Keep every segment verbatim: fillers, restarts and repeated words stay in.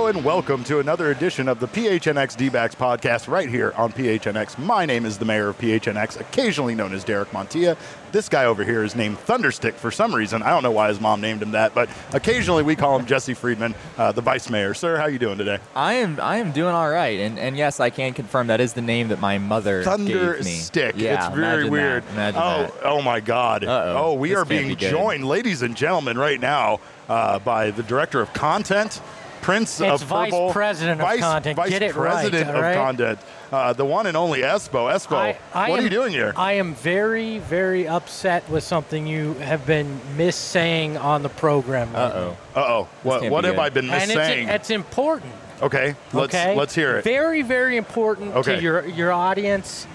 Hello and welcome to another edition of the P H N X D-Backs podcast right here on P H N X. My name is the mayor of P H N X, occasionally known as Derek Montilla. This guy over here is named Thunderstick for some reason. I don't know why his mom named him that, but occasionally we call him Jesse Friedman, uh, the vice mayor. Sir, how you doing today? I am I am doing all right, and and yes, I can confirm that is the name that my mother gave me. Thunderstick. Yeah, it's very weird. That. Imagine oh, that. oh my God. Uh-oh. Oh, we This are can't being be good. joined, ladies and gentlemen, right now uh, by the director of content, Prince It's of Vice Purple, President of Vice, Content. Vice Get it right, President all of right? Content, uh, the one and only Espo. Espo, I- I what am- are you doing here? I am very, very upset with something you have been missaying on the program. right Uh-oh. Uh-oh. What, can't what be have good. I been now. And missaying? it's, it's important. okay, let's Okay. let's hear it. Very, very important Okay. to your your audience.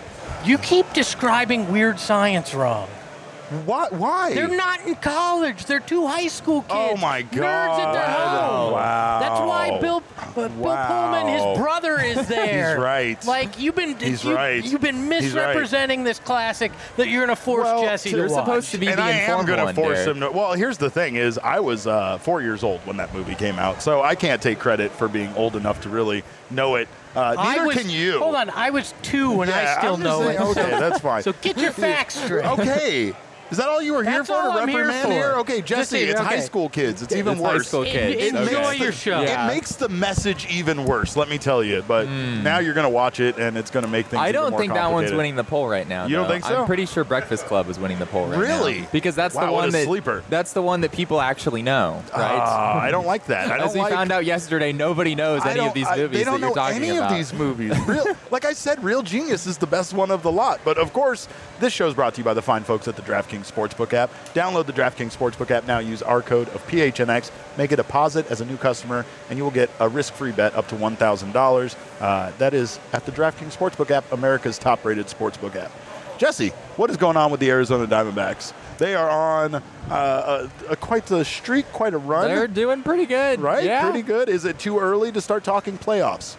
You keep describing weird science wrong. Why? Why? They're not in college. They're two high school kids. Oh, my Nerds at their God. home. Wow. That's why Bill uh, Bill Wow. Pullman, his brother, is there. He's right. Like you've been He's you, right. you've been He's right. misrepresenting this classic that you're gonna force Well, Jesse You're to watch. supposed to be and the I am informed going to one, force Derek. him to. Well, here's the thing: is I was uh, four years old when that movie came out, so I can't take credit for being old enough to really know it. Uh, I neither was- can you. Hold on, I was two when Yeah, I still I'm just know saying, it. Okay, that's fine. So get your facts straight. Okay. Is that all you were here That's for? all to I'm here reprimand for. here? Okay, Just Jesse, say- it's okay. high school kids. It's even It's high worse. school kids. It Enjoy makes your the, show. It Yeah. makes the message even worse, let me tell you. But now you're going to watch it, and it's going to make things I even don't more think that one's complicated. winning the poll right now. You don't though. think so? I'm pretty sure Breakfast Club is winning the poll right now. Really? Because that's Wow, the what one a that sleeper. that's the one that people actually know, right? Ah, I don't like that. I don't As we like, found out yesterday, nobody knows I any don't- of these I- movies They don't that you're know talking any about. of these movies. Real, like I said, Real Genius is the best one of the lot. But of course, this show is brought to you by the fine folks at the DraftKings Sportsbook app. Download the DraftKings Sportsbook app now. Use our code of P H N X. Make a deposit as a new customer, and you will get a risk-free bet up to one thousand dollars. Uh, that is at the DraftKings Sportsbook app, America's top-rated sportsbook app. Jesse, what is going on with the Arizona Diamondbacks? They are on uh, a, a quite the streak, quite a run. They're doing pretty good, Right? Yeah. Pretty good. Is it too early to start talking playoffs?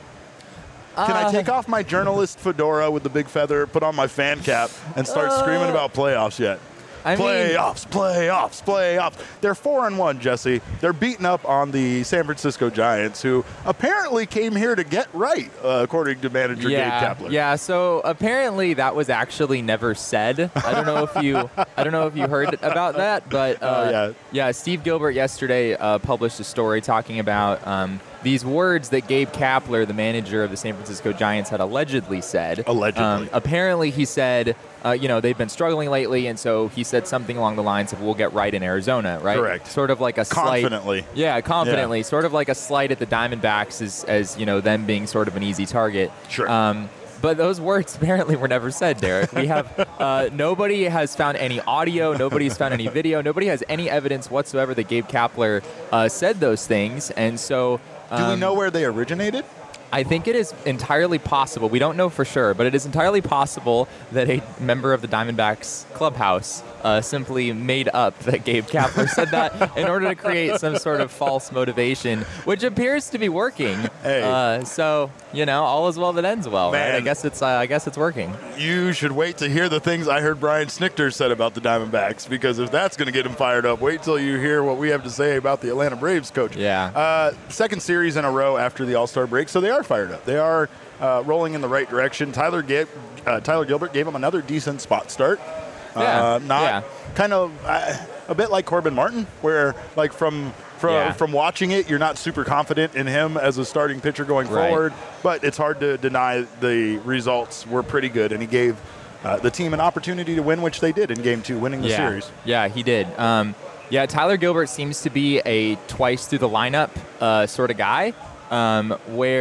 Can I Uh, take off my journalist fedora with the big feather, put on my fan cap, and start screaming about playoffs yet? I mean- playoffs, playoffs, playoffs. They're four and one, Jesse. They're beating up on the San Francisco Giants, who apparently came here to get right, uh, according to manager yeah, Gabe Kapler. Yeah, so apparently that was actually never said. I don't know if you I don't know if you heard about that, but uh, Oh, yeah. yeah, Steve Gilbert yesterday uh, published a story talking about um, these words that Gabe Kapler, the manager of the San Francisco Giants, had allegedly said. Allegedly. Um, apparently he said, uh, you know, they've been struggling lately, and so he said something along the lines of, we'll get right in Arizona, right? Correct. Sort of like a slight- Confidently. Yeah, confidently. Sort of like a slight at the Diamondbacks as, as, you know, them being sort of an easy target. Sure. Um, but those words apparently were never said, Derek. We have uh, nobody has found any audio. Nobody's found any video. Nobody has any evidence whatsoever that Gabe Kapler uh, said those things. And so, Do we um, know where they originated? I think it is entirely possible. We don't know for sure, but it is entirely possible that a member of the Diamondbacks clubhouse uh, simply made up that Gabe Kapler said that in order to create some sort of false motivation, which appears to be working. Hey. Uh, so you know, all is well that ends well, right? I Man. guess it's uh, I guess it's working. You should wait to hear the things I heard Brian Snichter said about the Diamondbacks, because if that's going to get him fired up, wait till you hear what we have to say about the Atlanta Braves coach. Yeah. Uh, second series in a row after the All-Star break, so they are fired up. They are uh, rolling in the right direction. Tyler, Ga- uh, Tyler Gilbert gave them another decent spot start. Yeah. Uh, not Yeah. kind of uh, a bit like Corbin Martin, where like from from Yeah. from watching it, you're not super confident in him as a starting pitcher going Right. forward. But it's hard to deny the results were pretty good, and he gave uh, the team an opportunity to win, which they did in Game Two, winning the yeah. series. Yeah, he did. Um, yeah, Tyler Gilbert seems to be a twice through the lineup uh, sort of guy. Um,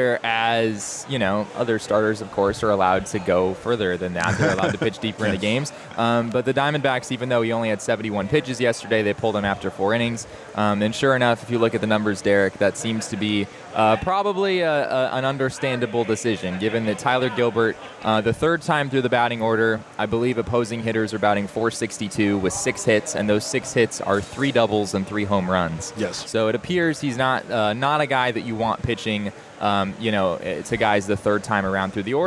whereas, you know, other starters, of course, are allowed to go further than that. They're allowed to pitch deeper into games. Um, but the Diamondbacks, even though he only had seventy-one pitches yesterday, they pulled him after four innings. Um, and sure enough, if you look at the numbers, Derek, that seems to be uh, probably a, a, an understandable decision, given that Tyler Gilbert, uh, the third time through the batting order, I believe opposing hitters are batting four sixty-two with six hits, and those six hits are three doubles and three home runs. Yes. So it appears he's not uh, not a guy that you want pitching, um, you know, to guys the third time around through the order.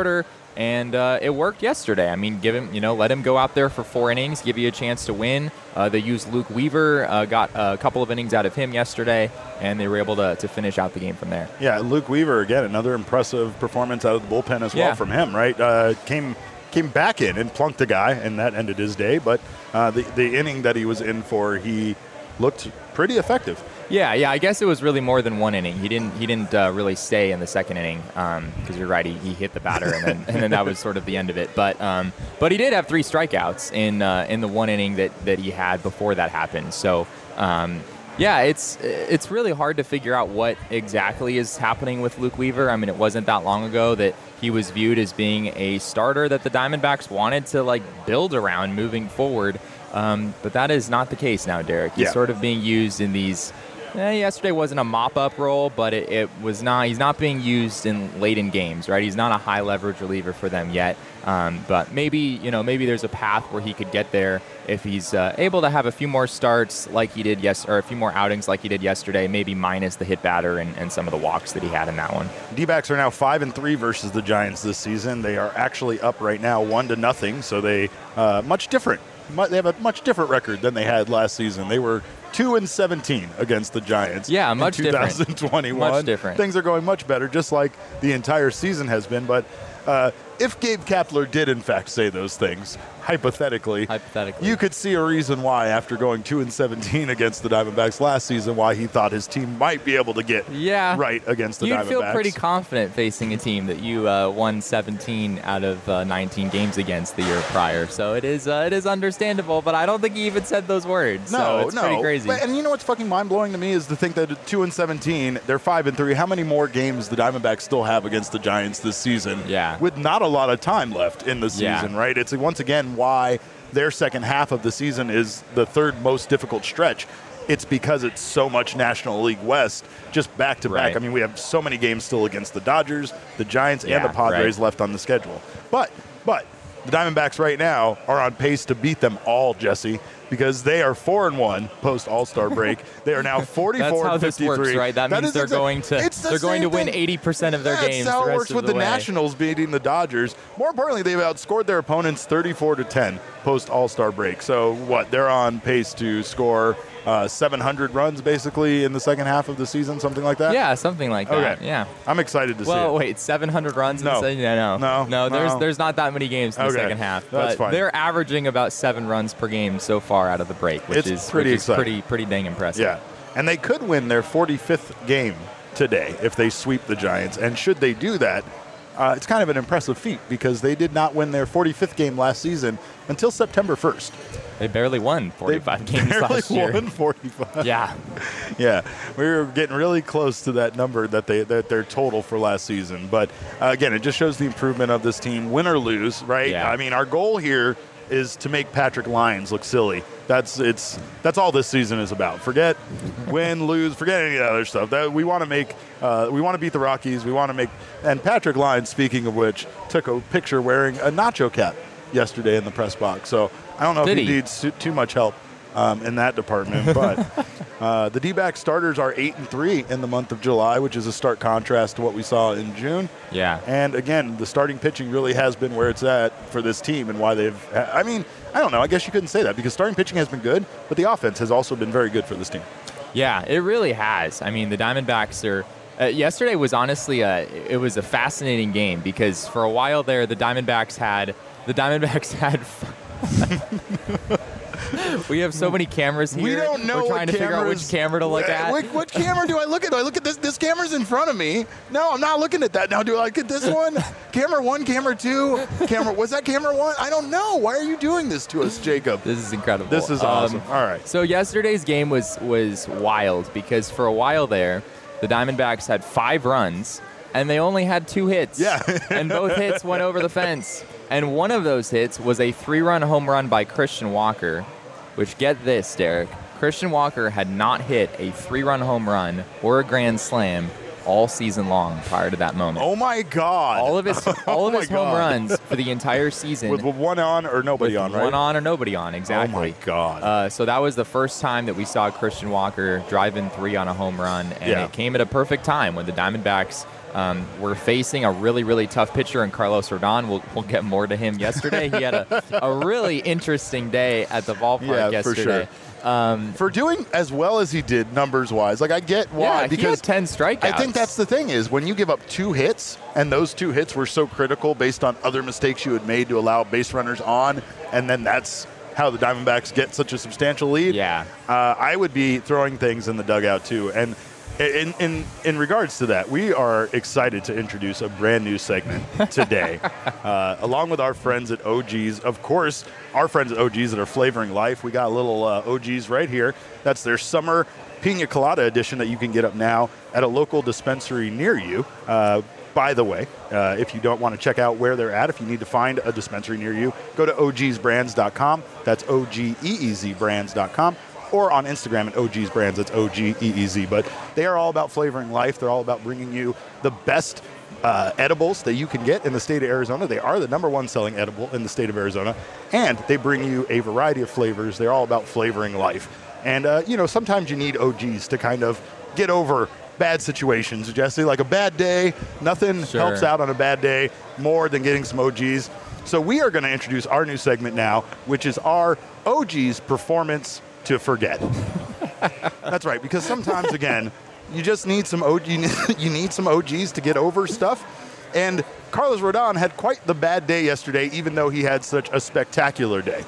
And uh, it worked yesterday. I mean, give him, you know, let him go out there for four innings, give you a chance to win. Uh, they used Luke Weaver, uh, got a couple of innings out of him yesterday, and they were able to, to finish out the game from there. Yeah, Luke Weaver, again, another impressive performance out of the bullpen as Yeah. well from him, right? Uh, came came back in and plunked a guy, and that ended his day. But uh, the, the inning that he was in for, he looked pretty effective. Yeah, yeah. I guess it was really more than one inning. He didn't. He didn't uh, really stay in the second inning because um, you're right. He, he hit the batter, and then and then that was sort of the end of it. But um, but he did have three strikeouts in uh, in the one inning that, that he had before that happened. So um, yeah, it's it's really hard to figure out what exactly is happening with Luke Weaver. I mean, it wasn't that long ago that he was viewed as being a starter that the Diamondbacks wanted to like build around moving forward. Um, but that is not the case now, Derek. He's Yeah. sort of being used in these. Eh, yesterday wasn't a mop-up role, but it, it was not. He's not being used in late in games, right? He's not a high leverage reliever for them yet. Um, but maybe you know, maybe there's a path where he could get there if he's uh, able to have a few more starts like he did yes, or a few more outings like he did yesterday. Maybe minus the hit batter and, and some of the walks that he had in that one. D-backs are now five and three versus the Giants this season. They are actually up right now one to nothing. So they uh, much different. Mu- They have a much different record than they had last season. They were two and seventeen against the Giants. Yeah, much in different. twenty twenty-one. Much different. Things are going much better, just like the entire season has been. But uh, if Gabe Kapler did in fact say those things, hypothetically, Hypothetically. you could see a reason why, after going two and seventeen against the Diamondbacks last season, why he thought his team might be able to get Yeah. right against the You'd Diamondbacks. feel pretty confident facing a team that you uh, won seventeen out of uh, nineteen games against the year prior. So it is uh, it is understandable, but I don't think he even said those words. No, so it's no. pretty crazy. But- and you know what's fucking mind blowing to me is to think that at two and seventeen, they're five and three. How many more games the Diamondbacks still have against the Giants this season? Yeah. With not a lot of time left in the Yeah. season, right? It's once again why their second half of the season is the third most difficult stretch. It's because it's so much National League West, just back to back. Right. I mean, we have so many games still against the Dodgers, the Giants, Yeah, and the Padres right. left on the schedule. But, but the Diamondbacks right now are on pace to beat them all, Jesse, because they are four and one post All-Star break. They are now forty-four That's how and this fifty-three. works, right? That, means is they're exact- going to It's the they're going to same win thing. eighty percent of their That's games. how the it rest works of with the, the way. Nationals beating the Dodgers. More importantly, they've outscored their opponents thirty-four to ten post All-Star break. So what? They're on pace to score uh, seven hundred runs basically in the second half of the season, something like that. Yeah, something like that. Okay. Yeah. I'm excited to Well, see it. wait, seven hundred runs in No. the second? Yeah, no. No, No, there's no. there's not that many games in the Okay, second half. that's but fine. they're averaging about seven runs per game so far out of the break, which It's is pretty which is exciting. pretty pretty dang impressive. Yeah, and they could win their forty-fifth game today if they sweep the Giants. And should they do that, uh, it's kind of an impressive feat because they did not win their forty-fifth game last season until September first. They barely won forty-five they games barely last year. won forty-five. Yeah. Yeah, we were getting really close to that number that they that their total for last season. But uh, again, it just shows the improvement of this team, win or lose, right? Yeah. I mean, our goal here is to make Patrick Lyons look silly. That's it's that's all this season is about. Forget win, lose, forget any of the other stuff. That we want to make uh, we want to beat the Rockies. We want to make and Patrick Lyons, speaking of which, took a picture wearing a nacho cap yesterday in the press box. So I don't know Did if he, he? needs too, too much help um, in that department, but. Uh, the D-back starters are eight and three in the month of July, which is a stark contrast to what we saw in June. Yeah. And again, the starting pitching really has been where it's at for this team, and why they've. I mean, I don't know. I guess you couldn't say that because starting pitching has been good, but the offense has also been very good for this team. Yeah, it really has. I mean, the Diamondbacks are. Uh, yesterday was honestly a. It was a fascinating game because for a while there, the Diamondbacks had. The Diamondbacks had. We have so many cameras here. We don't know We're trying what to figure out which cameras- camera to look at. Which, which camera do I look at? Do I look at this? This camera's in front of me. No, I'm not looking at that. Now, do I look at this one? Camera one, camera two, camera. Was that camera one? I don't know. Why are you doing this to us, Jacob? This is incredible. This is Um, awesome. All right. So yesterday's game was was wild because for a while there, the Diamondbacks had five runs and they only had two hits. Yeah. And both hits went over the fence. And one of those hits was a three-run home run by Christian Walker, which, get this, Derek, Christian Walker had not hit a three-run home run or a grand slam all season long prior to that moment. Oh my God! All of his all Oh of my his home God. runs for the entire season with one on or nobody with on, right? one on or nobody on, exactly. Oh my God! Uh, so that was the first time that we saw Christian Walker drive in three on a home run, and Yeah. it came at a perfect time when the Diamondbacks Um, we're facing a really, really tough pitcher in Carlos Rodon. We'll, we'll get more to him yesterday. He had a, a really interesting day at the ballpark Yeah, yesterday. for sure. Um, for doing as well as he did numbers-wise, like I get why. Yeah, because he had ten strikeouts. I think that's the thing is when you give up two hits, and those two hits were so critical based on other mistakes you had made to allow base runners on, and then that's how the Diamondbacks get such a substantial lead. Yeah, uh, I would be throwing things in the dugout too, and. In, in in regards to that, we are excited to introduce a brand new segment today, uh, along with our friends at O G's. Of course, our friends at O G's that are flavoring life. We got a little uh, O G's right here. That's their summer pina colada edition that you can get up now at a local dispensary near you. Uh, by the way, uh, if you don't want to check out where they're at, if you need to find a dispensary near you, go to O Geez brands dot com. That's O G E E Z brands dot com. Or on Instagram at O G's Brands, it's O G E E Z. But they are all about flavoring life. They're all about bringing you the best uh, edibles that you can get in the state of Arizona. They are the number one selling edible in the state of Arizona. And they bring you a variety of flavors. They're all about flavoring life. And, uh, you know, sometimes you need O G's to kind of get over bad situations, Jesse. Like a bad day, nothing Sure. helps out on a bad day more than getting some O G's. So we are going to introduce our new segment now, which is our O G's Performance to Forget. That's right, because sometimes, again, you just need some O G, you need some O G's to get over stuff. And Carlos Rodon had quite the bad day yesterday, even though he had such a spectacular day.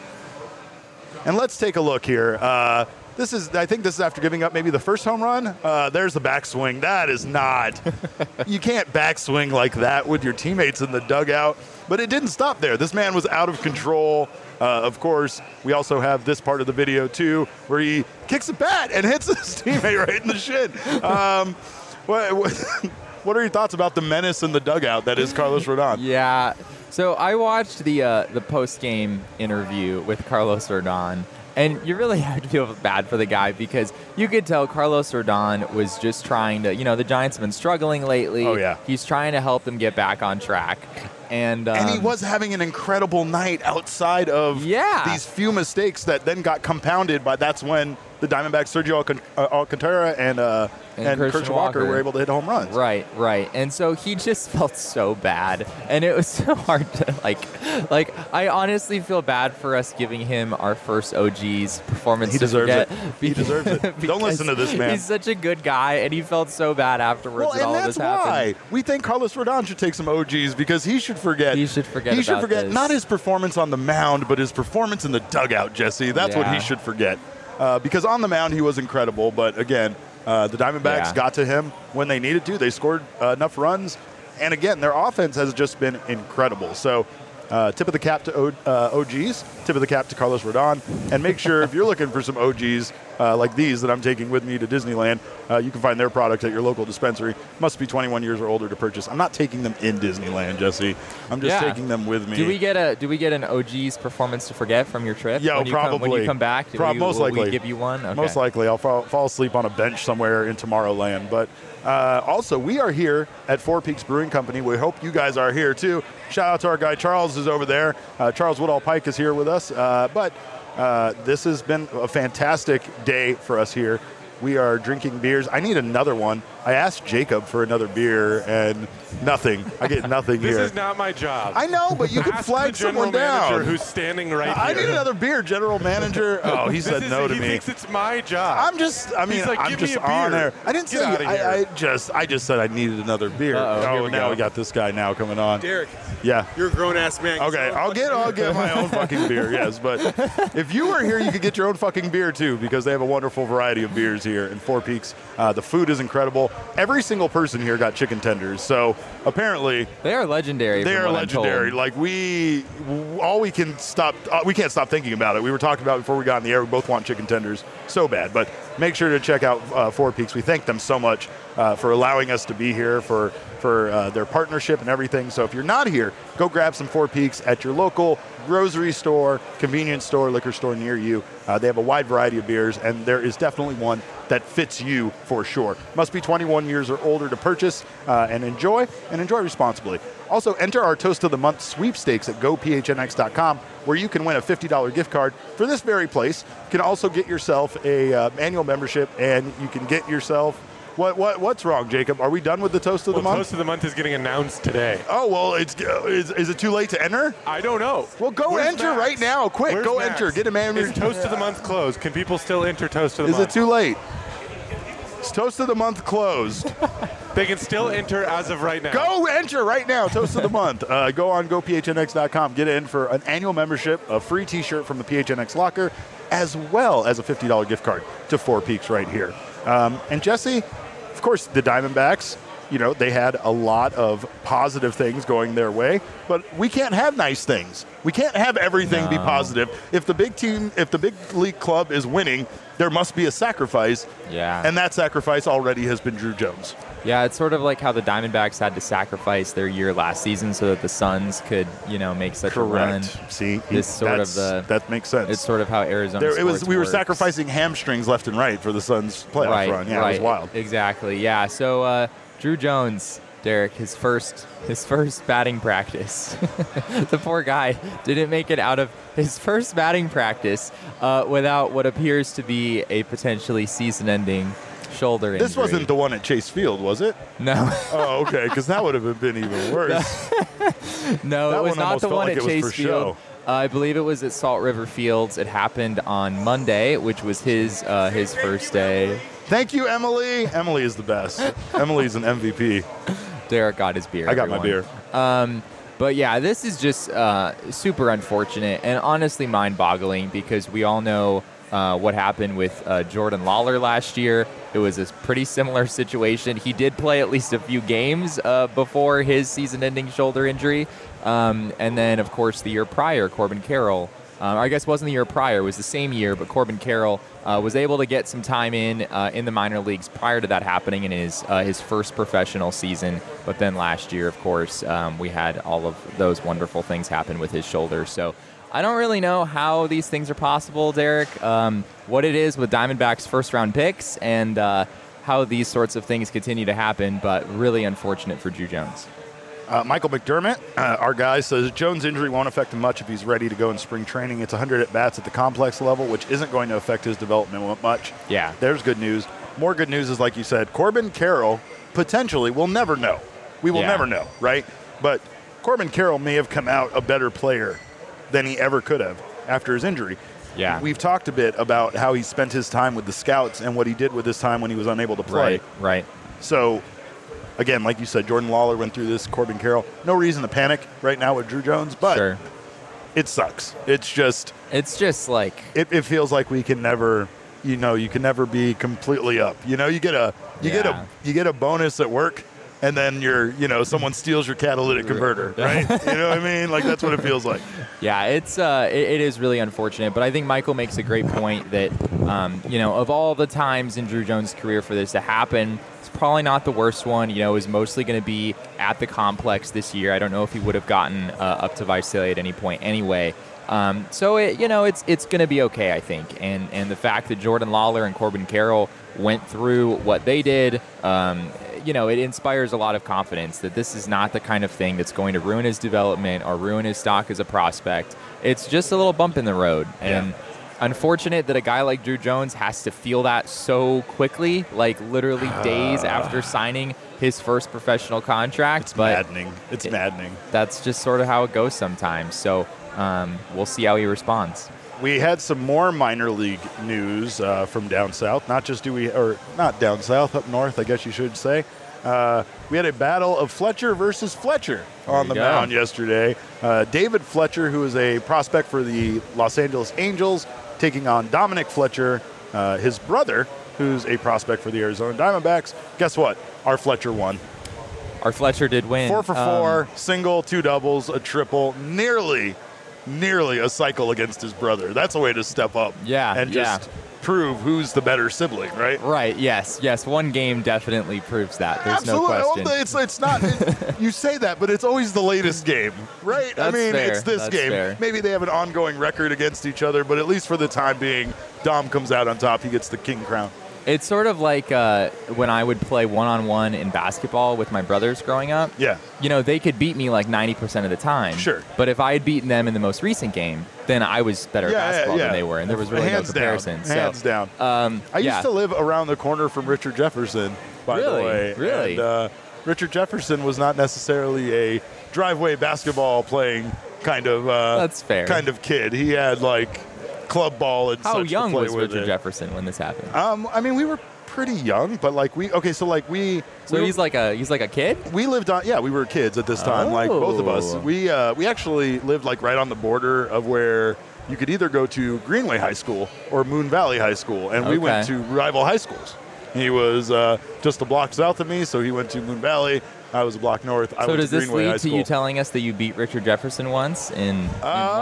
And let's take a look here. Uh, this is, I think this is after giving up maybe the first home run. Uh, there's the backswing. That is not, you can't backswing like that with your teammates in the dugout. But it didn't stop there. This man was out of control. Uh, of course, we also have this part of the video, too, where he kicks a bat and hits his teammate right in the shin. Um, what, what, what are your thoughts about the menace in the dugout that is Carlos Rodon? Yeah. So I watched the uh, the post-game interview with Carlos Rodon, and you really have to feel bad for the guy because you could tell Carlos Rodon was just trying to, you know, the Giants have been struggling lately. Oh, yeah. He's trying to help them get back on track. And, um, and he was having an incredible night outside of yeah. these few mistakes that then got compounded by that's when the Diamondbacks, Sergio Alcan- uh, Alcantara and, uh, and, and Christian, Christian Walker. Walker were able to hit home runs. Right, right. And so he just felt so bad. And it was so hard to, like, like I honestly feel bad for us giving him our first O G's performance He to deserves forget it. He deserves it. Don't listen to this man. He's such a good guy, and he felt so bad afterwards Well, that and all of that's this happened. why we think Carlos Rodon should take some O G's because he should forget. He should forget He should about forget this. not his performance on the mound, but his performance in the dugout, Jesse. That's what Yeah. he should forget. Uh, because on the mound he was incredible, but again, uh, the Diamondbacks Yeah. got to him when they needed to. They scored uh, enough runs, and again, their offense has just been incredible. So. Uh, tip of the cap to o, uh, O G's, tip of the cap to Carlos Rodon, and make sure if you're looking for some O G's uh, like these that I'm taking with me to Disneyland, uh, you can find their product at your local dispensary. Must be twenty-one years or older to purchase. I'm not taking them in Disneyland, Jesse. I'm just Yeah. taking them with me. Do we get a Do we get an O G's performance to forget from your trip? Yo, when you probably. Come, when you come back, do Pro- we, most will likely. we give you one? Okay. Most likely, I'll fall, fall asleep on a bench somewhere in Tomorrowland. But uh, also, we are here at Four Peaks Brewing Company. We hope you guys are here too. Shout out to our guy Charles is over there. Uh, Charles Woodall Pike is here with us. Uh, but uh, this has been a fantastic day for us here. We are drinking beers. I need another one. I asked Jacob for another beer, and nothing. I get nothing This here. is not my job. I know, but you could Ask flag the general someone down. manager who's standing right I here. need another beer, general manager. Oh, he This said is- no to he me. thinks it's my job. I'm just, I mean, He's like, I'm "Give me just a on beer. there. I didn't Get say outta I, here." I just, I just said I needed another beer. Uh-oh, here oh, we now go. we got this guy now coming on. Derek, Yeah. you're a grown ass man. Okay, I'll get, I'll get my own fucking beer. Yes, but if you were here, you could get your own fucking beer too, because they have a wonderful variety of beers here in Four Peaks. Uh, the food is incredible. Every single person here got chicken tenders, so apparently They are legendary. they from are what I'm told. legendary. Like we, all we can stop, uh, we can't stop thinking about it. We were talking about it before we got in the air. We both want chicken tenders so bad. But make sure to check out uh, Four Peaks. We thank them so much uh, for allowing us to be here, for for uh, their partnership and everything. So if you're not here, go grab some Four Peaks at your local grocery store, convenience store, liquor store near you. Uh, they have a wide variety of beers, and there is definitely one that fits you for sure. Must be twenty-one years or older to purchase uh, and enjoy, and enjoy responsibly. Also, enter our Toast of the Month sweepstakes at go p h n x dot com, where you can win a fifty dollars gift card for this very place. You can also get yourself a uh, annual membership, and you can get yourself What what what's wrong, Jacob? Are we done with the toast of the Well, month? Toast of the Month is getting announced today. Oh well, it's is, is it too late to enter? I don't know. Well, go Where's enter Max? right now, quick. Where's Go Max? enter. Get a man. Is Toast of the Month closed? Can people still enter Toast of the Is Month? it too late? It's toast of the month closed. They can still enter as of right now. Go enter right now. Toast of the month. Uh, go on go P H N X dot com. Get in for an annual membership, a free T-shirt from the P H N X locker, as well as a fifty dollars gift card to Four Peaks right here. Um, and Jesse, of course, the Diamondbacks, you know, they had a lot of positive things going their way, but we can't have nice things. We can't have everything be No. positive. If the big team, if the big league club is winning, there must be a sacrifice. Yeah. And that sacrifice already has been Drew Jones. Yeah, it's sort of like how the Diamondbacks had to sacrifice their year last season so that the Suns could, you know, make such a run. See, he- This sort of that's- the- that makes sense. It's sort of how Arizona There, it was. sports We were works. sacrificing hamstrings left and right for the Suns' playoff right, run. Yeah, right, it was wild. Exactly. Yeah. So uh, Drew Jones, Derek, his first his first batting practice. The poor guy didn't make it out of his first batting practice uh, without what appears to be a potentially season-ending shoulder injury. This wasn't the one at Chase Field, was it? No. Oh, okay, because that would have been even worse. No, That it was one not almost the felt one like at it was Chase for Field. show. Uh, I believe it was at Salt River Fields. It happened on Monday, which was his uh, his first day. Thank you, Emily. Emily is the best. Emily's an M V P. Derek got his beer. I got my everyone. beer. Um, but yeah, this is just uh, super unfortunate and honestly mind-boggling because we all know uh, what happened with uh, Jordan Lawler last year. It was a pretty similar situation. He did play at least a few games uh, before his season-ending shoulder injury. Um, and then, of course, the year prior, Corbin Carroll, um, I guess it wasn't the year prior, it was the same year, but Corbin Carroll uh, was able to get some time in uh, in the minor leagues prior to that happening in his uh, his first professional season. But then last year, of course, um, we had all of those wonderful things happen with his shoulder. So I don't really know how these things are possible, Derek, um, what it is with Diamondbacks' first-round picks, and uh, how these sorts of things continue to happen, but really unfortunate for Drew Jones. Uh, Michael McDermott, uh, our guy, says Jones' injury won't affect him much if he's ready to go in spring training. It's one hundred at-bats at the complex level, which isn't going to affect his development much. Yeah. There's good news. More good news is, like you said, Corbin Carroll potentially, we'll never know. We will Yeah. never know, right? But Corbin Carroll may have come out a better player than he ever could have after his injury. Yeah. We've talked a bit about how he spent his time with the scouts and what he did with his time when he was unable to play. Right, right. So, again, like you said, Jordan Lawler went through this, Corbin Carroll. No reason to panic right now with Drew Jones, but Sure. it sucks. It's just, It's just like, it, it feels like we can never, you know, you can never be completely up. You know, you get a, you get Yeah. a, you get a bonus at work, and then you're, you know, someone steals your catalytic converter, right? You know what I mean? Like that's what it feels like. yeah, it's uh, it, it is really unfortunate. But I think Michael makes a great point that, um, you know, of all the times in Drew Jones' career for this to happen, it's probably not the worst one. You know, it was mostly going to be at the complex this year. I don't know if he would have gotten uh, up to Visalia at any point anyway. Um, so it, you know, it's it's going to be okay, I think. And and the fact that Jordan Lawler and Corbin Carroll went through what they did, um, you know, it inspires a lot of confidence that this is not the kind of thing that's going to ruin his development or ruin his stock as a prospect. It's just a little bump in the road. And Yeah. unfortunate that a guy like Drew Jones has to feel that so quickly, like literally days after signing his first professional contract. It's but maddening. It's it- maddening. that's just sort of how it goes sometimes. So um, we'll see how he responds. We had some more minor league news uh, from down south. Not just do we, or not down south, up north, I guess you should say. Uh, we had a battle of Fletcher versus Fletcher on the There you go. mound yesterday. Uh, David Fletcher, who is a prospect for the Los Angeles Angels, taking on Dominic Fletcher, uh, his brother, who's a prospect for the Arizona Diamondbacks. Guess what? Our Fletcher won. Our Fletcher did win. Four for Um, four, single, two doubles, a triple, nearly, nearly a cycle against his brother. That's a way to step up. Yeah, and yeah. just prove who's the better sibling, right? Right. Yes. Yes. One game definitely proves that. There's Absolutely. no question. Well, It's it's not. it- you say that, but it's always the latest game, right? I That's mean, fair. it's this That's game. fair. Maybe they have an ongoing record against each other, but at least for the time being, Dom comes out on top. He gets the king crown. It's sort of like uh, when I would play one-on-one in basketball with my brothers growing up. Yeah. You know, they could beat me like ninety percent of the time. Sure. But if I had beaten them in the most recent game, then I was better Yeah, at basketball yeah, yeah. than they were, and there was really Hands no comparison. down. So, Hands down. Um, I yeah. used to live around the corner from Richard Jefferson, by Really? the way. Really? And, uh, Richard Jefferson was not necessarily a driveway basketball playing kind of uh, That's fair. kind of kid. He had like club ball and How such young to play was with Richard it. Jefferson when this happened? Um, I mean, we were pretty young, but like we okay, so like we so we, he's like a he's like a kid. we lived on yeah we were kids at this time, like both of us. Oh. We uh, we actually lived like right on the border of where you could either go to Greenway High School or Moon Valley High School, and we went Okay. to rival high schools. He was uh, just a block south of me, so he went to Moon Valley. I was a block north. I So went does to this Greenway High lead to School. you telling us that you beat Richard Jefferson once in, in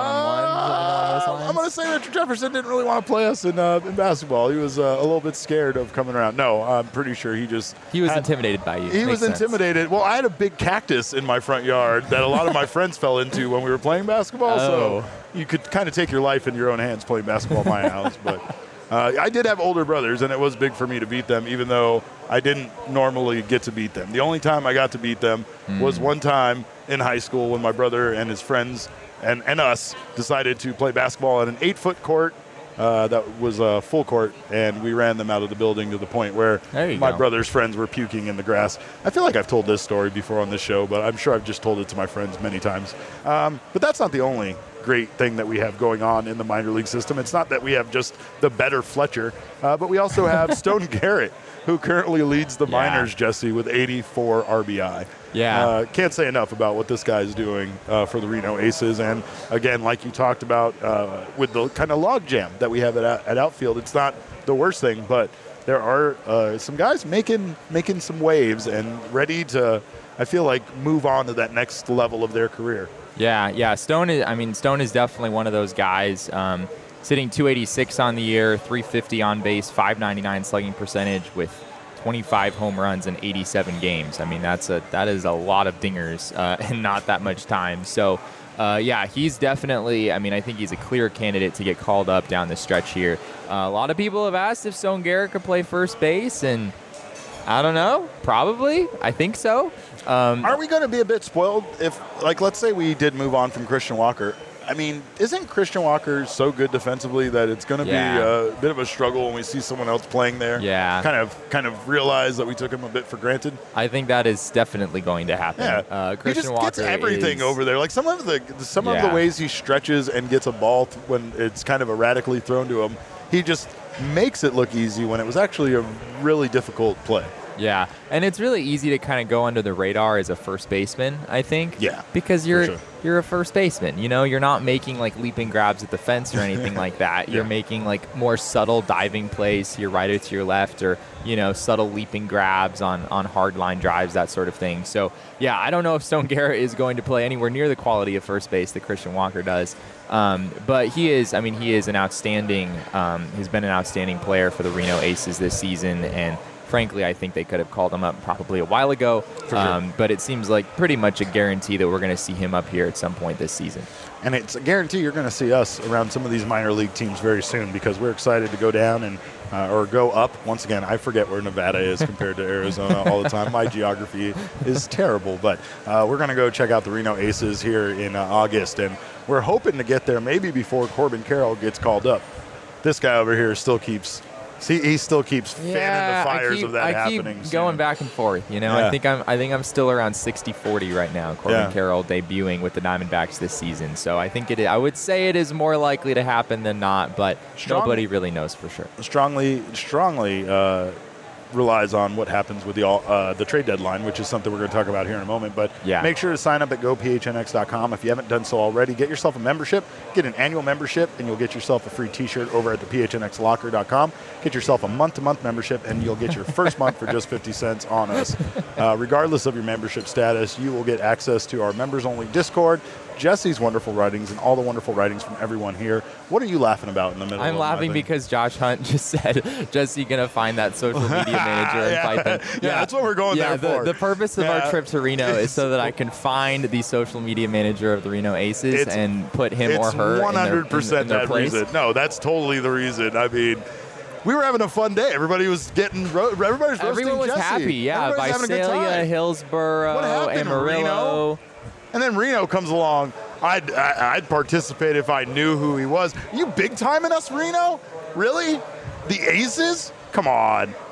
Uh, one-on-one? I'm going to say Richard Jefferson didn't really want to play us in, uh, in basketball. He was uh, a little bit scared of coming around. No, I'm pretty sure he just He was had- intimidated by you. He Makes was sense. intimidated. Well, I had a big cactus in my front yard that a lot of my friends fell into when we were playing basketball. Oh. So you could kind of take your life in your own hands playing basketball in my house. But uh, I did have older brothers, and it was big for me to beat them, even though I didn't normally get to beat them. The only time I got to beat them was one time in high school when my brother and his friends and, and us decided to play basketball at an eight-foot court. Uh, that was a full court, and we ran them out of the building to the point where There you my go. brother's friends were puking in the grass. I feel like I've told this story before on this show, but I'm sure I've just told it to my friends many times. Um, but that's not the only great thing that we have going on in the minor league system. It's not that we have just the better Fletcher, uh, but we also have Stone Garrett, who currently leads the Yeah. minors, Jesse, with eighty-four R B I. Yeah. Uh, can't say enough about what this guy's doing uh, for the Reno Aces. And again, like you talked about uh, with the kind of log jam that we have at, at outfield, it's not the worst thing, but there are uh, some guys making making some waves and ready to, I feel like, move on to that next level of their career. Yeah, yeah. Stone is. I mean, Stone is definitely one of those guys. Um, sitting two eighty-six on the year, three fifty on base, five ninety-nine slugging percentage with twenty-five home runs in eighty-seven games. I mean, that's a that is a lot of dingers uh, in not that much time. So, uh, yeah, he's definitely. I mean, I think he's a clear candidate to get called up down the stretch here. Uh, a lot of people have asked if Stone Garrett could play first base, and I don't know. Probably, I think so. Um, Are we going to be a bit spoiled if, like, let's say we did move on from Christian Walker? I mean, isn't Christian Walker so good defensively that it's going to Yeah. be a bit of a struggle when we see someone else playing there? Yeah. Kind of, kind of realize that we took him a bit for granted. I think that is definitely going to happen. Yeah, Uh, he Christian just Walker gets everything is, over there. Like some of the some of Yeah. the ways he stretches and gets a ball th- when it's kind of erratically thrown to him, he just makes it look easy when it was actually a really difficult play. Yeah, and it's really easy to kind of go under the radar as a first baseman, I think. Yeah, because you're sure. you're a first baseman. You know, you're not making like leaping grabs at the fence or anything like that. You're Yeah. making like more subtle diving plays to your right or to your left, or you know, subtle leaping grabs on on hard line drives, that sort of thing. So yeah, I don't know if Stone Garrett is going to play anywhere near the quality of first base that Christian Walker does. Um, but he is, I mean, he is an outstanding, um, he's been an outstanding player for the Reno Aces this season, and frankly, I think they could have called him up probably a while ago. sure. Um, but it seems like pretty much a guarantee that we're going to see him up here at some point this season. And it's a guarantee you're going to see us around some of these minor league teams very soon because we're excited to go down and uh, or go up. Once again, I forget where Nevada is compared to Arizona all the time. My geography is terrible, but uh, we're going to go check out the Reno Aces here in uh, August, and we're hoping to get there maybe before Corbin Carroll gets called up. This guy over here still keeps. See, he still keeps fanning the fires I keep, of that I happening. keep soon. going back and forth. You know, Yeah. I think I'm I think I'm still around sixty forty right now. Corbin Yeah. Carroll debuting with the Diamondbacks this season, so I think it. I would say it is more likely to happen than not, but Strong- nobody really knows for sure. strongly, strongly uh, relies on what happens with the all, uh, the trade deadline, which is something we're going to talk about here in a moment. But Yeah. make sure to sign up at go p h n x dot com if you haven't done so already. Get yourself a membership, get an annual membership, and you'll get yourself a free T-shirt over at the p h n x locker dot com. Get yourself a month-to-month membership, and you'll get your first month for just fifty cents on us. Uh, regardless of your membership status, you will get access to our members-only Discord, Jesse's wonderful writings, and all the wonderful writings from everyone here. What are you laughing about in the middle I'm of my laughing thing? because Josh Hunt just said, Jesse gonna find that social media manager and Yeah. fight them. Yeah, that's what we're going yeah, there the, for. The purpose of Yeah. our trip to Reno is so that I can find the social media manager of the Reno Aces It's- and put him or It's her one hundred in their, in, percent in their that place. reason. No, that's totally the reason. I mean, we were having a fun day. Everybody was getting, ro- everybody was roasting Everyone was Jesse. happy, yeah. Everybody was having a good Visalia, time. Hillsboro, What happened, Amarillo. Reno? And then Reno comes along. I'd, I- I'd participate if I knew who he was. You big timing us, Reno? Really? The Aces? Come on.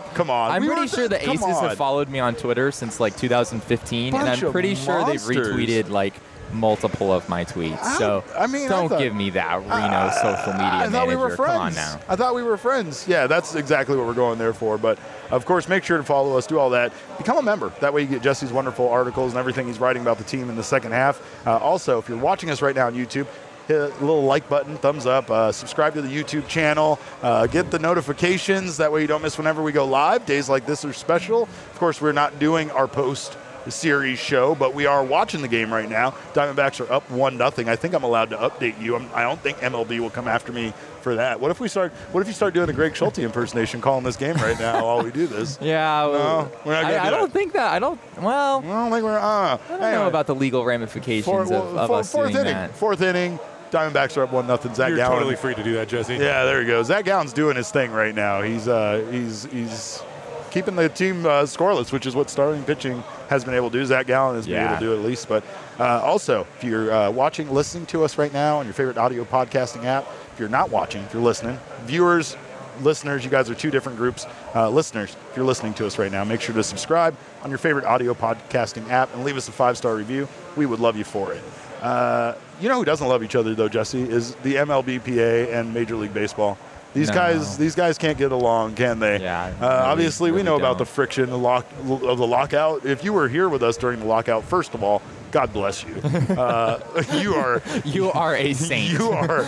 Come on. I'm We pretty were sure th- the come Aces on. have followed me on Twitter since like two thousand fifteen, and Bunch I'm of pretty sure they've monsters. retweeted like multiple of my tweets. I- so I mean, I don't thought- give me that Reno social media I thought manager. we were friends. Come on now. I thought we were friends. Yeah, that's exactly what we're going there for. But of course, make sure to follow us, do all that. Become a member. That way you get Jesse's wonderful articles and everything he's writing about the team in the second half. Uh, also, if you're watching us right now on YouTube, hit a little like button, thumbs up, uh, subscribe to the YouTube channel, uh, get the notifications. That way you don't miss whenever we go live. Days like this are special. Of course, we're not doing our post series show, but we are watching the game right now. Diamondbacks are up one nothing. I think I'm allowed to update you. I'm, I don't think M L B will come after me for that. What if we start? What if you start doing a Greg Schulte impersonation, calling this game right now while we do this? Yeah, No, we're not gonna I, do I don't that. think that. I don't. Well, I don't think we're. Uh, I don't know about the legal ramifications four, of, well, of four- us fourth doing inning. that. Fourth inning. Diamondbacks are up one nothing. Zach You're Gallen. totally free to do that, Jesse. Yeah, there he goes. Zach Gallen's doing his thing right now. He's uh, he's he's keeping the team uh, scoreless, which is what starting pitching has been able to do. Zach Gallen has been Yeah. able to do at least. But uh, also, if you're uh, watching, listening to us right now on your favorite audio podcasting app, if you're not watching, if you're listening, viewers, listeners, you guys are two different groups. Uh, listeners, if you're listening to us right now, make sure to subscribe on your favorite audio podcasting app and leave us a five-star review. We would love you for it. Uh, you know who doesn't love each other, though, Jesse, is the M L B P A and Major League Baseball. These No. guys, these guys can't get along, can they? Yeah, Uh, really- obviously, we really know about don't. the friction the lock, of the lockout. If you were here with us during the lockout, first of all, God bless you. Uh, you are. You are a saint. You are.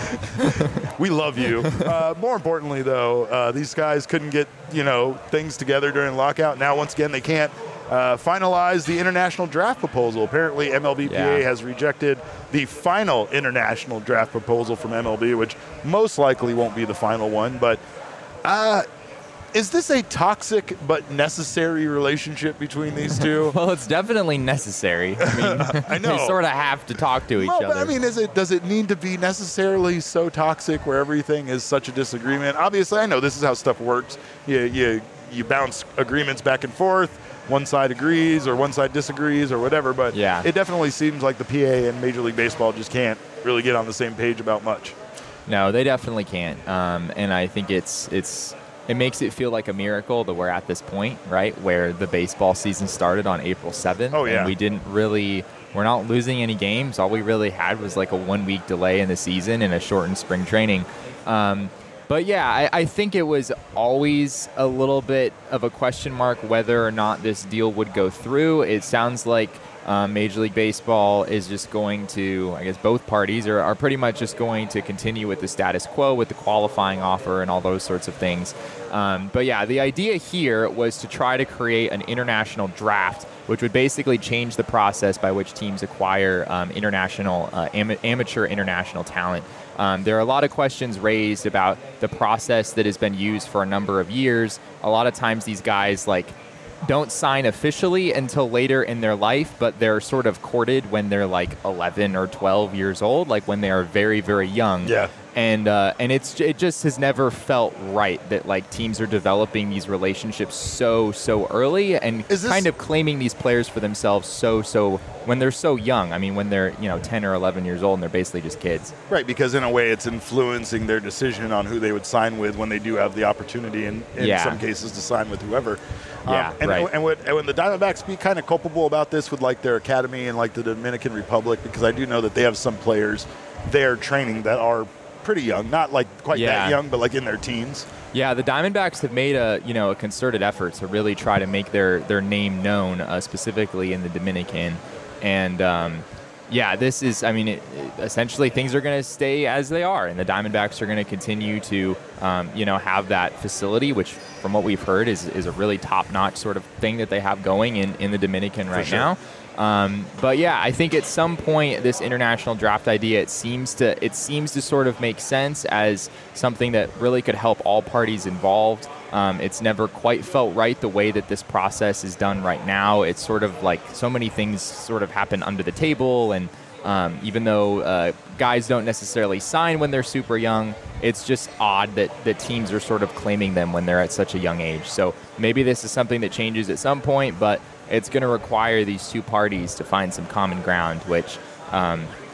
We love you. Uh, more importantly, though, uh, these guys couldn't get you know things together during lockout. Now, once again, they can't uh, finalize the international draft proposal. Apparently, M L B P A Yeah. has rejected the final international draft proposal from M L B, which most likely won't be the final one. But uh, is this a toxic but necessary relationship between these two? Well, it's definitely necessary. I mean, I know. they sort of have to talk to each Well, other. but I mean, is it does it need to be necessarily so toxic where everything is such a disagreement? Obviously, I know this is how stuff works. You you you bounce agreements back and forth. One side agrees or one side disagrees or whatever. But Yeah. it definitely seems like the P A and Major League Baseball just can't really get on the same page about much. No, they definitely can't. Um, and I think it's it's it makes it feel like a miracle that we're at this point, right, where the baseball season started on April seventh. Oh, yeah. And we didn't really, we're not losing any games. All we really had was like a one-week delay in the season and a shortened spring training. Um, but yeah, I, I think it was always a little bit of a question mark whether or not this deal would go through. It sounds like Um, Major League Baseball is just going to, I guess both parties are, are pretty much just going to continue with the status quo with the qualifying offer and all those sorts of things. Um, but yeah, the idea here was to try to create an international draft, which would basically change the process by which teams acquire um, international, uh, am- amateur international talent. Um, there are a lot of questions raised about the process that has been used for a number of years. A lot of times these guys like don't sign officially until later in their life, but they're sort of courted when they're like eleven or twelve years old, like when they are very, very young. Yeah. And uh, and it's it just has never felt right that like teams are developing these relationships so so early and Is this- kind of claiming these players for themselves so so when they're so young. I mean, when they're you know ten or eleven years old and they're basically just kids. Right, because in a way it's influencing their decision on who they would sign with when they do have the opportunity in, in Yeah. some cases to sign with whoever. Yeah, and, right. and, what, and when the Diamondbacks be kind of culpable about this with like their academy and like the Dominican Republic, because I do know that they have some players there training that are pretty young, not like quite Yeah. that young, but like in their teens. Yeah, the Diamondbacks have made a you know a concerted effort to really try to make their their name known, uh, specifically in the Dominican, and um, yeah, this is I mean, it, it, essentially things are going to stay as they are, and the Diamondbacks are going to continue to um, you know have that facility, which from what we've heard is is a really top notch sort of thing that they have going in in the Dominican right sure. now. Um, but yeah, I think at some point this international draft idea it seems to it seems to sort of make sense as something that really could help all parties involved. Um, it's never quite felt right the way that this process is done right now. It's sort of like so many things sort of happen under the table, and um, even though uh, guys don't necessarily sign when they're super young, it's just odd that, that teams are sort of claiming them when they're at such a young age. So maybe this is something that changes at some point, but it's going to require these two parties to find some common ground, which um,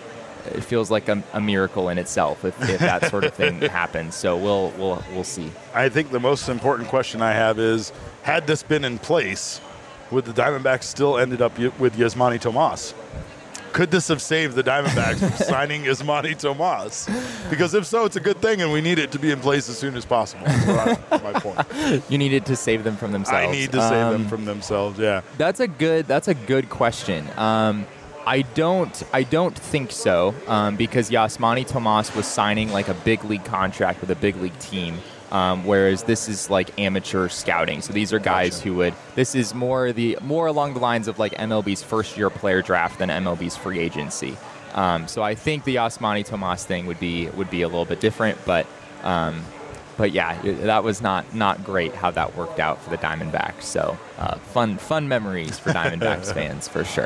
it feels like a, a miracle in itself if, if that sort of thing happens. So we'll we'll we'll see. I think the most important question I have is, had this been in place, would the Diamondbacks still ended up y- with Yasmani Tomas? Could this have saved the Diamondbacks from signing Yasmani Tomas? Because if so, it's a good thing, and we need it to be in place as soon as possible. That's my point. You needed to save them from themselves. I need to save Um, them from themselves. Yeah. That's a good. That's a good question. Um, I don't. I don't think so um, because Yasmani Tomas was signing like a big league contract with a big league team, um, whereas this is like amateur scouting. So these are guys Gotcha. who would. This is more the more along the lines of like M L B's first year player draft than M L B's free agency. Um, so I think the Yasmani Tomas thing would be would be a little bit different, but. Um, But yeah, it- that was not not great how that worked out for the Diamondbacks. So uh, fun fun memories for Diamondbacks fans for sure.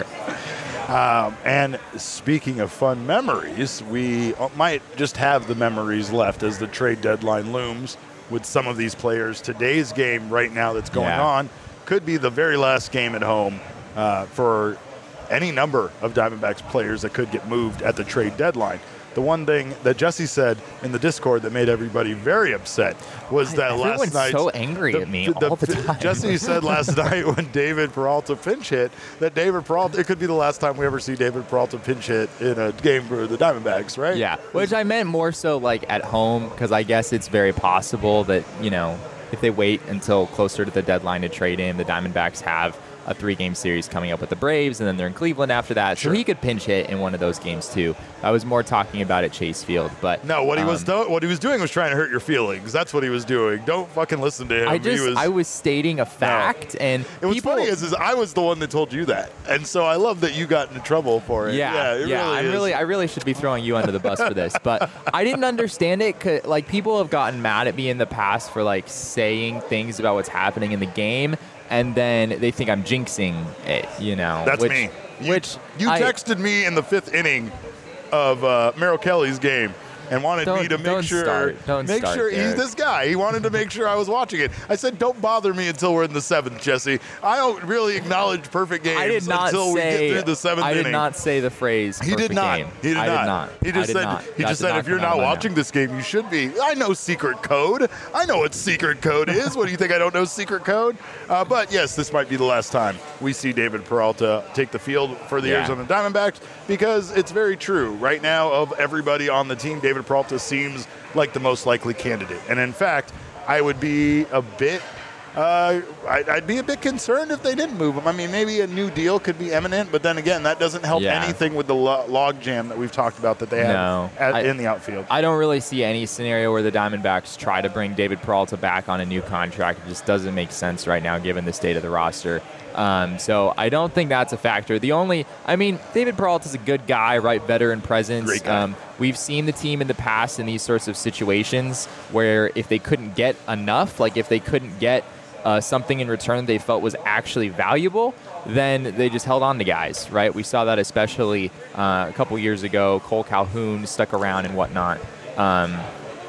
Um, and speaking of fun memories, we might just have the memories left as the trade deadline looms with some of these players. Today's game right now that's going Yeah. on could be the very last game at home uh, for any number of Diamondbacks players that could get moved at the trade deadline. The one thing that Jesse said in the Discord that made everybody very upset was that Everyone's last night. so angry at me all the time. Jesse said last night when David Peralta pinch hit that David Peralta, it could be the last time we ever see David Peralta pinch hit in a game for the Diamondbacks, right? Yeah, which I meant more so like at home because I guess it's very possible that, you know, if they wait until closer to the deadline to trade him, the Diamondbacks have a three-game series coming up with the Braves, and then they're in Cleveland after that. Sure. So he could pinch hit in one of those games too. I was more talking about at Chase Field, but No, what he was um, do- what he was doing was trying to hurt your feelings. That's what he was doing. Don't fucking listen to him. I just he was, I was stating a fact, and and what's people, funny is, is I was the one that told you that, and so I love that you got into trouble for it. Yeah, yeah, yeah. it really I'm is. really, I really should be throwing you under the bus for this, but I didn't understand it. 'Cause, like, people have gotten mad at me in the past for like saying things about what's happening in the game, and then they think I'm jinxing it. You know, That's which, me. You, Which you I- texted me in the fifth inning of uh, Merrill Kelly's game and wanted me Don't- to make don't sure start. Don't make start, sure he's Derek. this guy. He wanted to make sure I was watching it. I said, "Don't bother me until we're in the seventh, Jesse. I don't really acknowledge perfect games I did not until say. we get through the seventh I inning." did not say the phrase. He did perfect not. Game. He did I not. did not. He I just did said. not. He That just did said, "If you're come out not of my watching mouth. this game, you should be." I know secret code. I know what secret code is. What do you think? I don't know secret code? Uh, but yes, this might be the last time we see David Peralta take the field for the Yeah. Arizona Diamondbacks, because it's very true. Right now, of everybody on the team, David Peralta seems like the most likely candidate. And in fact, I would be a bit. Uh, I'd, I'd be a bit concerned if they didn't move him. I mean, maybe a new deal could be imminent, but then again, that doesn't help Yeah. anything with the lo- log jam that we've talked about that they have No. at, I- in the outfield. I don't really see any scenario where the Diamondbacks try to bring David Peralta back on a new contract. It just doesn't make sense right now given the state of the roster. Um, so I don't think that's a factor. The only, I mean, David Peralta's a good guy, right? Veteran presence. Great guy. Um, we've seen the team in the past in these sorts of situations where if they couldn't get enough, like if they couldn't get uh, something in return they felt was actually valuable, then they just held on to guys, right? We saw that especially uh, a couple years ago. Cole Calhoun stuck around and whatnot. Um,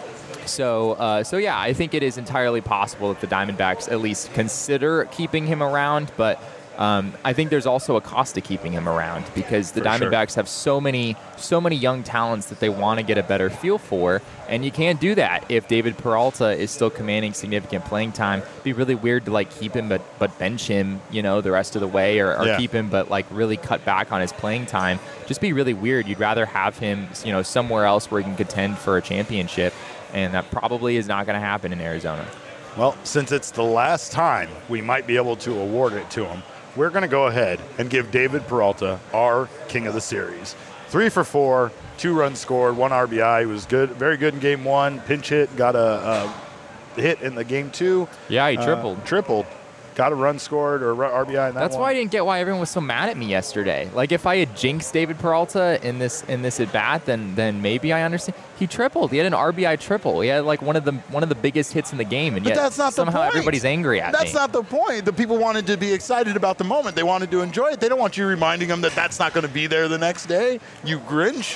so, uh, so yeah, I think it is entirely possible that the Diamondbacks at least consider keeping him around, but um, I think there's also a cost to keeping him around because the For sure. Diamondbacks have so many, so many young talents that they want to get a better feel for, and you can't do that if David Peralta is still commanding significant playing time. It'd be really weird to like keep him but but bench him, you know, the rest of the way, or, or Yeah. keep him but like really cut back on his playing time. Just be really weird. You'd rather have him, you know, somewhere else where he can contend for a championship. And that probably is not going to happen in Arizona. Well, since it's the last time we might be able to award it to him, we're going to go ahead and give David Peralta our king of the series. Three for four, two runs scored, one R B I. He was good, very good in game one. Pinch hit, got a, a hit in the game two. Yeah, he Uh, tripled. tripled. Got a run scored or R B I in that That's one. why I didn't get why everyone was so mad at me yesterday. Like if I had jinxed David Peralta in this in this at bat, then then maybe I understand. He tripled. He had an R B I triple. He had like one of the one of the biggest hits in the game, and But yet that's not the somehow point. everybody's angry at That's me. not the point. The people wanted to be excited about the moment. They wanted to enjoy it. They don't want you reminding them that that's not going to be there the next day. You Grinch.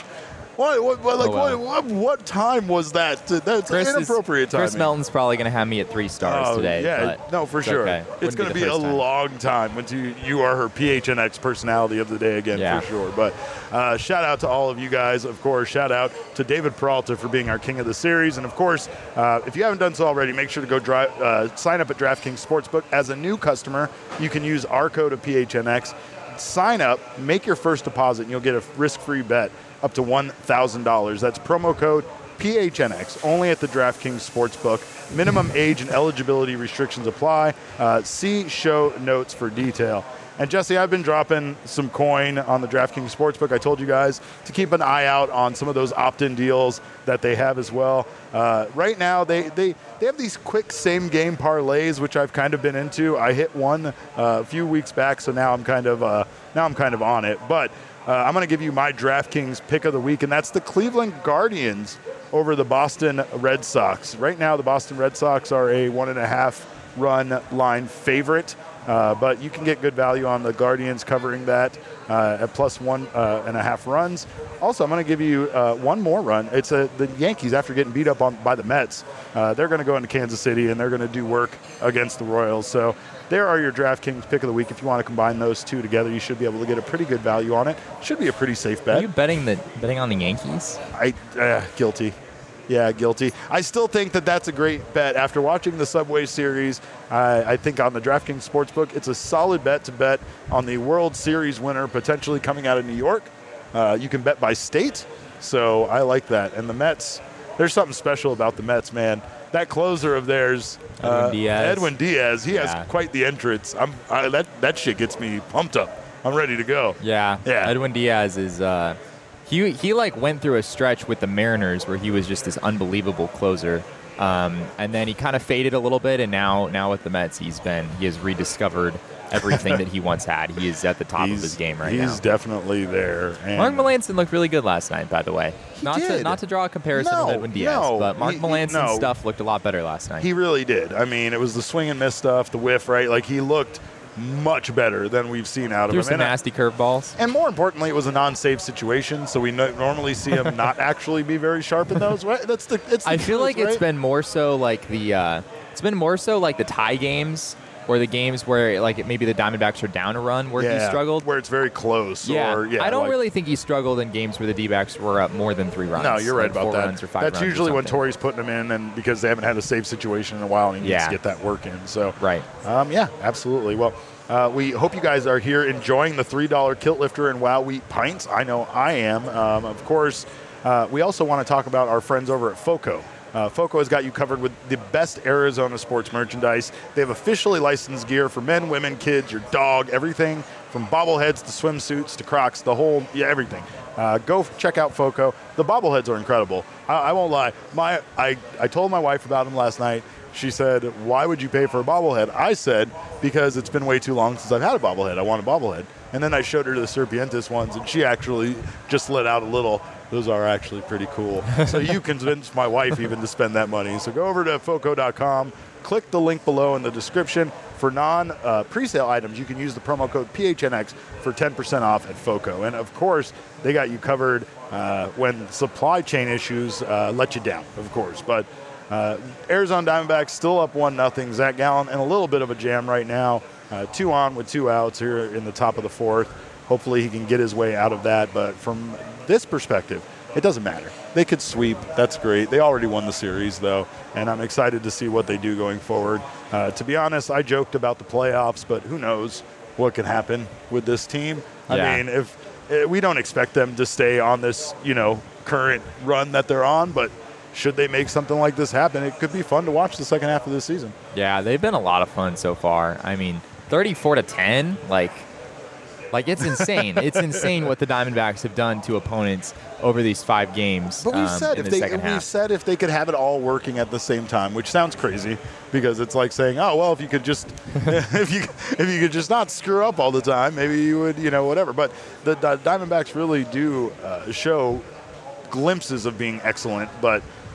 What, what, what, like, Oh, well. what, what, what time was that? That's Chris is- inappropriate timing. Chris Melton's probably going to have me at three stars Oh, today. yeah, but no, for it's sure. okay. It's Wouldn't going to the be a first time. long time once you, you are her P H N X personality of the day again, Yeah. for sure. But uh, shout out to all of you guys, of course. Shout out to David Peralta for being our king of the series. And, of course, uh, if you haven't done so already, make sure to go dri- uh, sign up at DraftKings Sportsbook. As a new customer, you can use our code of P H N X. Sign up, make your first deposit, and you'll get a risk-free bet up to one thousand dollars. That's promo code P H N X, only at the DraftKings Sportsbook. Minimum age and eligibility restrictions apply. Uh, see show notes for detail. And Jesse, I've been dropping some coin on the DraftKings Sportsbook. I told you guys to keep an eye out on some of those opt-in deals that they have as well. Uh, right now, they, they, they have these quick same-game parlays, which I've kind of been into. I hit one uh, a few weeks back, so now I'm kind of uh, now I'm kind of on it. But uh, I'm going to give you my DraftKings pick of the week, and that's the Cleveland Guardians over the Boston Red Sox. Right now, the Boston Red Sox are a one and a half run line favorite. Uh, but you can get good value on the Guardians covering that uh, at plus one uh, and a half runs. Also, I'm going to give you uh, one more run. It's a, the Yankees, after getting beat up on, by the Mets, uh, they're going to go into Kansas City and they're going to do work against the Royals. So there are your DraftKings pick of the week. If you want to combine those two together, you should be able to get a pretty good value on it. Should be a pretty safe bet. Are you betting the betting on the Yankees? I uh, guilty. Yeah, guilty. I still think that that's a great bet. After watching the Subway Series, uh, I think on the DraftKings Sportsbook, it's a solid bet to bet on the World Series winner potentially coming out of New York. Uh, you can bet by state, so I like that. And the Mets, there's something special about the Mets, man. That closer of theirs, Edwin uh, Diaz. Edwin Diaz, he Yeah. has quite the entrance. I'm, I, that, that shit gets me pumped up. I'm ready to go. Yeah. Yeah. Edwin Diaz is uh, he he like went through a stretch with the Mariners where he was just this unbelievable closer. Um, and then he kind of faded a little bit, and now now with the Mets, he's been he has rediscovered everything that he once had. He is at the top He's, of his game right he's now. definitely there. And Mark Melancon looked really good last night, by the way. Not to did. not to draw a comparison No, with Edwin Diaz, no. but Mark He- he- Melancon's no. stuff looked a lot better last night. He really did. I mean, it was the swing and miss stuff, the whiff, right? Like, he looked much better than we've seen out of Threw him. some And I- nasty curveballs. And more importantly, it was a non-safe situation, so we no- normally see him not actually be very sharp in those. Right? That's the. It's the I feel truth, like it's right? been more so like the uh, it's been more so like the tie games or the games where like it, maybe the Diamondbacks are down a run where yeah, he struggled. where it's very close. Yeah, or, yeah I don't like- really think he struggled in games where the D-backs were up more than three runs. No, you're right like about four that. Runs or five That's runs or usually when something. Torrey's putting them in, and because they haven't had a safe situation in a while, and he needs Yeah. to get that work in. So Right. Um, yeah, absolutely. Well, uh, we hope you guys are here enjoying the three dollar Kilt Lifter and Wow Wheat Pints. I know I am. Um, of course, uh, we also want to talk about our friends over at FOCO. Uh, FOCO has got you covered with the best Arizona sports merchandise. They have officially licensed gear for men, women, kids, your dog, everything from bobbleheads to swimsuits to Crocs, the whole, yeah, everything. Uh, go f- check out FOCO. The bobbleheads are incredible. I, I won't lie. My, I, I told my wife about them last night. She said, why would you pay for a bobblehead? I said, because it's been way too long since I've had a bobblehead. I want a bobblehead. And then I showed her the Serpientes ones, and she actually just let out a little. Those are actually pretty cool. So you convinced my wife even to spend that money. So go over to foco dot com, click the link below in the description. For non uh, pre-sale items, you can use the promo code P H N X for ten percent off at FOCO. And of course, they got you covered uh, when supply chain issues uh, let you down, of course. But uh, Arizona Diamondbacks still up one nothing. Zach Gallen in a little bit of a jam right now. Uh, two on with two outs here in the top of the fourth. Hopefully he can get his way out of that. But from this perspective, it doesn't matter. They could sweep. That's great. They already won the series, though, and I'm excited to see what they do going forward. Uh, to be honest, I joked about the playoffs, but who knows what can happen with this team. I Yeah. mean, if eh, we don't expect them to stay on this, you know, current run that they're on, but should they make something like this happen, it could be fun to watch the second half of this season. Yeah, they've been a lot of fun so far. I mean, thirty-four to ten, like, like it's insane. It's insane what the Diamondbacks have done to opponents over these five games. But we've um, said in if the they second we've half. said if they could have it all working at the same time, which sounds crazy because it's like saying, oh well, if you could just if you if you could just not screw up all the time, maybe you would, you know, whatever. But the, the Diamondbacks really do uh, show glimpses of being excellent, but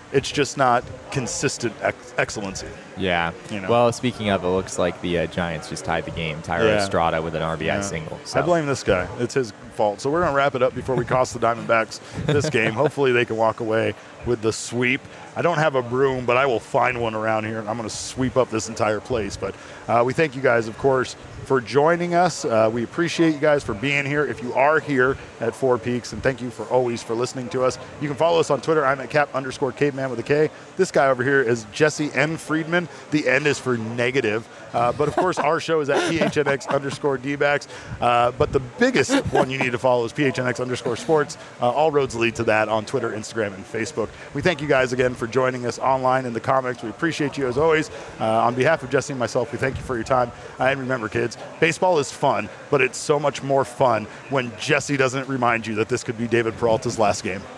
It's just not consistent ex- excellency. Yeah. You know. Well, speaking of, it looks like the uh, Giants just tied the game. Tyro Yeah. Estrada with an R B I Yeah. single. So. I blame this guy. It's his fault. So we're going to wrap it up before we cost the Diamondbacks this game. Hopefully they can walk away with the sweep. I don't have a broom, but I will find one around here, and I'm going to sweep up this entire place. But uh, we thank you guys, of course, for joining us. Uh, we appreciate you guys for being here. If you are here at Four Peaks, and thank you for always for listening to us. You can follow us on Twitter. I'm at cap underscore caveman with a K. This guy over here is Jesse N. Friedman. The N is for negative. Uh, but, of course, our show is at P H N X underscore D-backs. Uh, but the biggest one you need to follow is P H N X underscore sports. Uh, all roads lead to that on Twitter, Instagram, and Facebook. We thank you guys again for joining us online in the comics. We appreciate you as always. Uh, on behalf of Jesse and myself, we thank you for your time. Uh, and remember, kids, baseball is fun, but it's so much more fun when Jesse doesn't remind you that this could be David Peralta's last game.